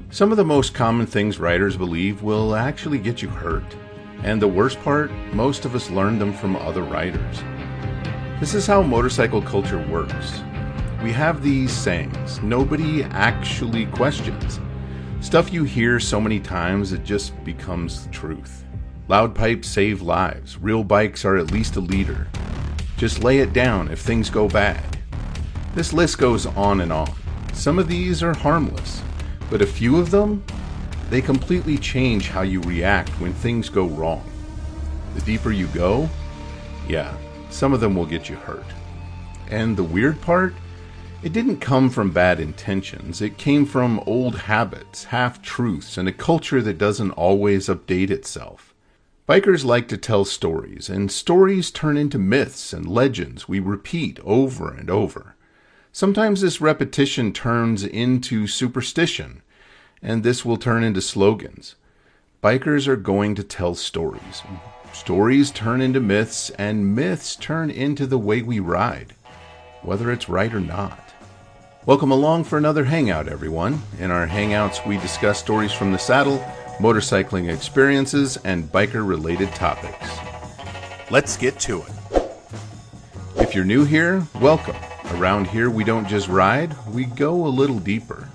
Some of the most common things riders believe will actually get you hurt. And the worst part, most of us learned them from other riders. This is how motorcycle culture works. We have these sayings nobody actually questions. Stuff you hear so many times it just becomes truth. Loud pipes save lives. Real bikes are at least a leader. Just lay it down if things go bad. This list goes on and on. Some of these are harmless, but a few of them, they completely change how you react when things go wrong. The deeper you go, some of them will get you hurt. And the weird part, it didn't come from bad intentions. It came from old habits, half-truths, and a culture that doesn't always update itself. Bikers like to tell stories, and stories turn into myths and legends we repeat over and over. Sometimes this repetition turns into superstition, and this will turn into slogans. Bikers are going to tell stories. Stories turn into myths, and myths turn into the way we ride, whether it's right or not. Welcome along for another Hangout, everyone. In our Hangouts, we discuss stories from the saddle, motorcycling experiences, and biker-related topics. Let's get to it. If you're new here, welcome. Around here, we don't just ride, we go a little deeper.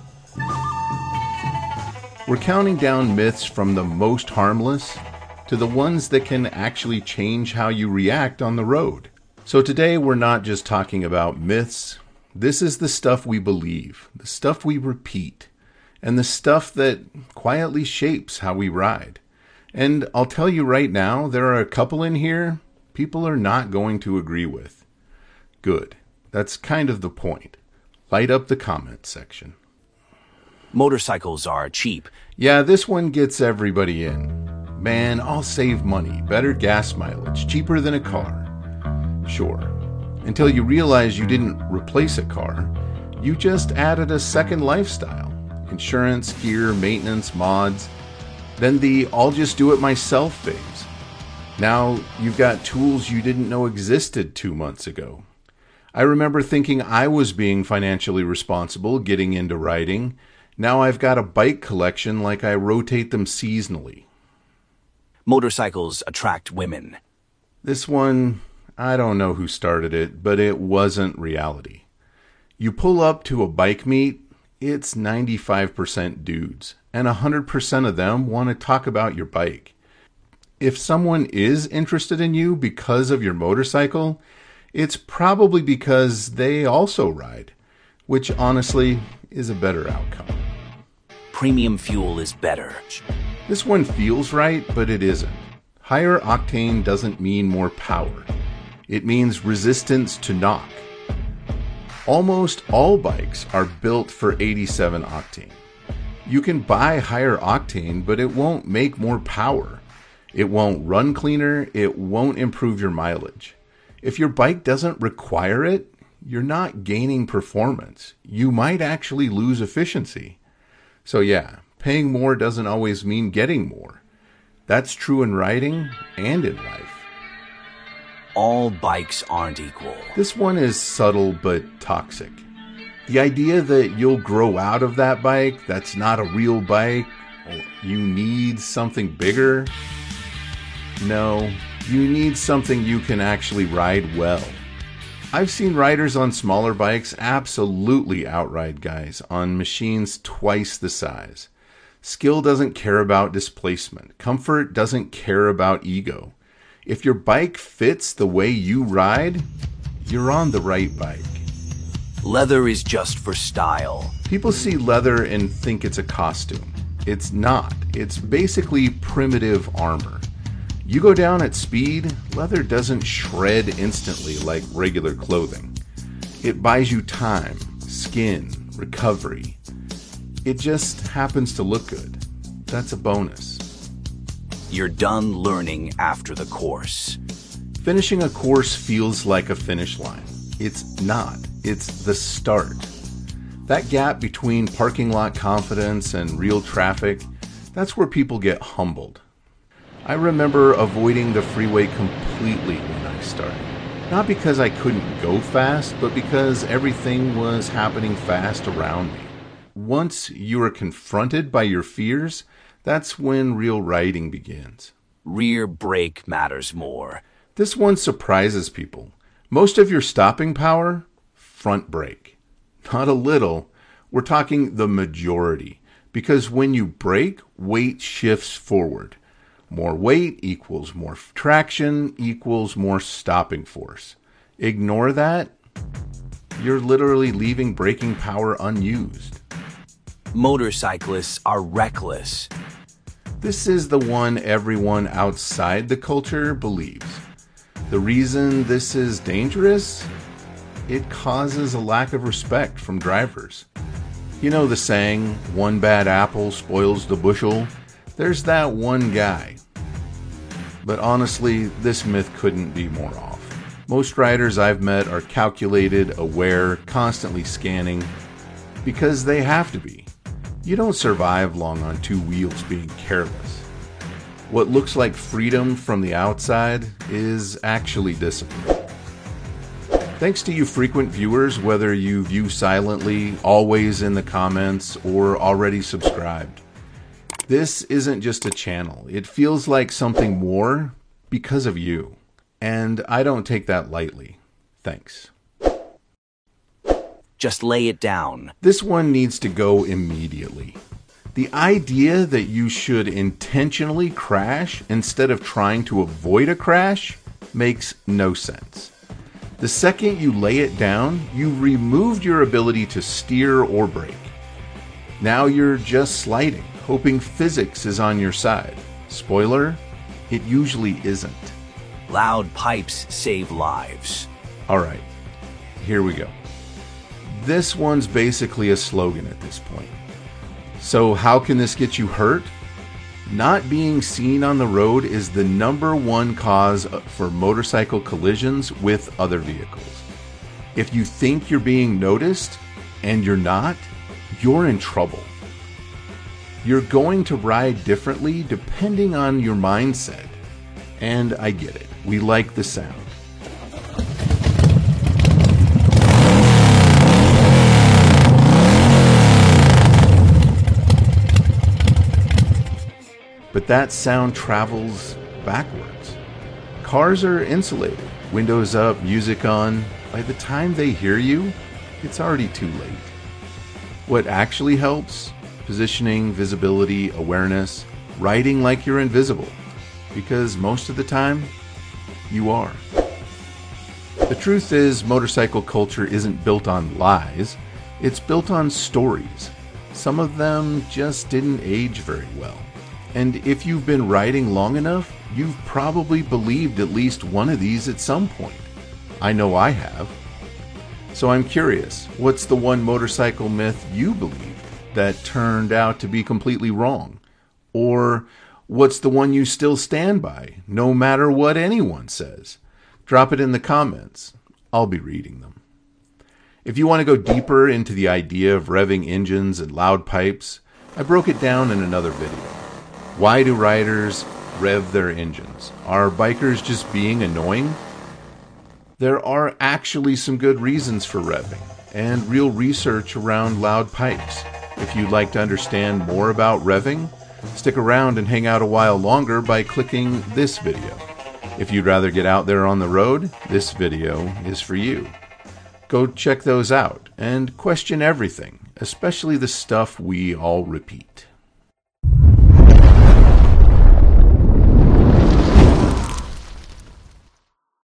We're counting down myths from the most harmless to the ones that can actually change how you react on the road. So today, we're not just talking about myths. This is the stuff we believe, the stuff we repeat, and the stuff that quietly shapes how we ride. And I'll tell you right now, there are a couple in here people are not going to agree with. Good. That's kind of the point. Light up the comment section. Motorcycles are cheap. Yeah, this one gets everybody in. Man, I'll save money. Better gas mileage. Cheaper than a car. Sure. Until you realize you didn't replace a car. You just added a second lifestyle. Insurance, gear, maintenance, mods. Then the I'll just do it myself phase. Now you've got tools you didn't know existed 2 months ago. I remember thinking I was being financially responsible getting into riding. Now I've got a bike collection like I rotate them seasonally. Motorcycles attract women. This one, I don't know who started it, but it wasn't reality. You pull up to a bike meet, it's 95% dudes, and 100% of them want to talk about your bike. If someone is interested in you because of your motorcycle, it's probably because they also ride, which honestly is a better outcome. Premium fuel is better. This one feels right, but it isn't. Higher octane doesn't mean more power. It means resistance to knock. Almost all bikes are built for 87 octane. You can buy higher octane, but it won't make more power. It won't run cleaner. It won't improve your mileage. If your bike doesn't require it, you're not gaining performance. You might actually lose efficiency. So yeah, paying more doesn't always mean getting more. That's true in riding and in life. All bikes aren't equal. This one is subtle but toxic. The idea that you'll grow out of that bike, that's not a real bike, or you need something bigger. No, you need something you can actually ride well. I've seen riders on smaller bikes absolutely outride guys on machines twice the size. Skill doesn't care about displacement. Comfort doesn't care about ego. If your bike fits the way you ride, you're on the right bike. Leather is just for style. People see leather and think it's a costume. It's not. It's basically primitive armor. You go down at speed, leather doesn't shred instantly like regular clothing. It buys you time, skin, recovery. It just happens to look good. That's a bonus. You're done learning after the course. Finishing a course feels like a finish line. It's not. It's the start. That gap between parking lot confidence and real traffic, that's where people get humbled. I remember avoiding the freeway completely when I started. Not because I couldn't go fast, but because everything was happening fast around me. once you are confronted by your fears, that's when real riding begins. Rear brake matters more. This one surprises people. Most of your stopping power, front brake. Not a little, we're talking the majority. Because when you brake, weight shifts forward. More weight equals more traction equals more stopping force. Ignore that, you're literally leaving braking power unused. Motorcyclists are reckless. This is the one everyone outside the culture believes. The reason this is dangerous? It causes a lack of respect from drivers. You know the saying, one bad apple spoils the bushel? There's that one guy. But honestly, this myth couldn't be more off. Most riders I've met are calculated, aware, constantly scanning, because they have to be. You don't survive long on two wheels being careless. What looks like freedom from the outside is actually discipline. Thanks to you frequent viewers, whether you view silently, always in the comments, or already subscribed. This isn't just a channel. It feels like something more because of you. And I don't take that lightly. Thanks. Just lay it down. This one needs to go immediately. The idea that you should intentionally crash instead of trying to avoid a crash makes no sense. The second you lay it down, you removed your ability to steer or brake. Now you're just sliding, hoping physics is on your side. Spoiler, it usually isn't. Loud pipes save lives. Alright, here we go. This one's basically a slogan at this point. So how can this get you hurt? Not being seen on the road is the #1 cause for motorcycle collisions with other vehicles. If you think you're being noticed and you're not, you're in trouble. You're going to ride differently depending on your mindset. And I get it. We like the sound. But that sound travels backwards. Cars are insulated, windows up, music on. By the time they hear you, it's already too late. What actually helps? Positioning, visibility, awareness, riding like you're invisible. Because most of the time, you are. The truth is, motorcycle culture isn't built on lies, it's built on stories. Some of them just didn't age very well. And if you've been riding long enough, you've probably believed at least one of these at some point. I know I have. So I'm curious, what's the one motorcycle myth you believed that turned out to be completely wrong? Or what's the one you still stand by, no matter what anyone says? Drop it in the comments. I'll be reading them. If you want to go deeper into the idea of revving engines and loud pipes, I broke it down in another video. Why do riders rev their engines? Are bikers just being annoying? There are actually some good reasons for revving, and real research around loud pipes. If you'd like to understand more about revving, stick around and hang out a while longer by clicking this video. If you'd rather get out there on the road, this video is for you. Go check those out and question everything, especially the stuff we all repeat.